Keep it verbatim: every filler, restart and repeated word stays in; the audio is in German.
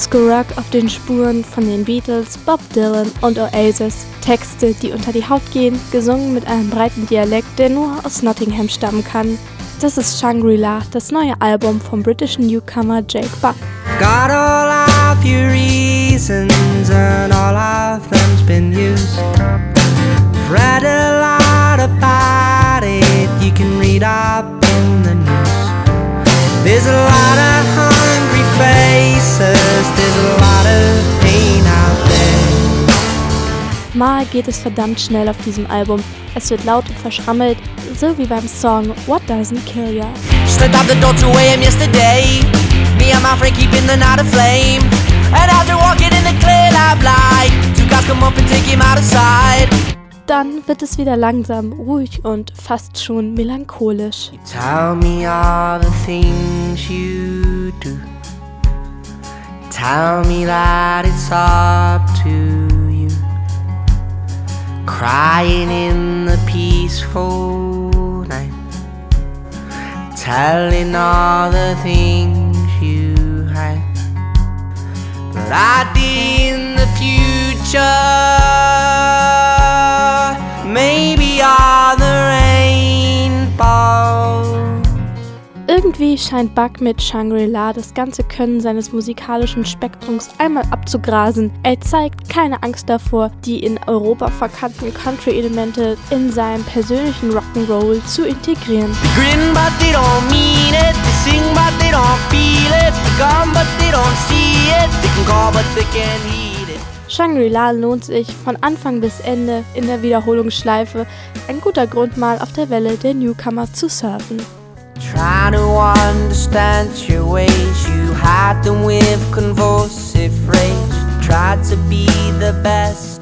Oldschool-Rock auf den Spuren von den Beatles, Bob Dylan und Oasis. Texte, die unter die Haut gehen, gesungen mit einem breiten Dialekt, der nur aus Nottingham stammen kann. Das ist Shangri-La, das neue Album vom britischen Newcomer Jake Buck. Got all of your reasons and all of them's been used. Read a lot about it, you can read up in the news. There's a lot of hungry faces, there's a lot of pain out there. Mal geht es verdammt schnell auf diesem Album. Es wird laut und verschrammelt, so wie beim Song What Doesn't Kill Ya. Slipped out the door two a.m. yesterday. Me and my friend keeping the night aflame. And as we're walking in the clear night light, two guys come up and take him out of sight. Dann wird es wieder langsam, ruhig und fast schon melancholisch. You tell me all the things you do. Tell me that it's up to you. Crying in the peaceful night. Telling all the things you hide. But I did in the future. Maybe all the rainbow. Irgendwie scheint Buck mit Shangri-La das ganze Können seines musikalischen Spektrums einmal abzugrasen. Er zeigt keine Angst davor, die in Europa verkannten Country-Elemente in seinen persönlichen Rock'n'Roll zu integrieren. They grin but they don't mean it. They sing but they don't feel it. They come but they don't see it. They can call but they can't heed it. Shangri-La lohnt sich von Anfang bis Ende in der Wiederholungsschleife. Ein guter Grund, mal auf der Welle der Newcomer zu surfen. Trying to understand your ways. You hide them with convulsive rage. Try to be the best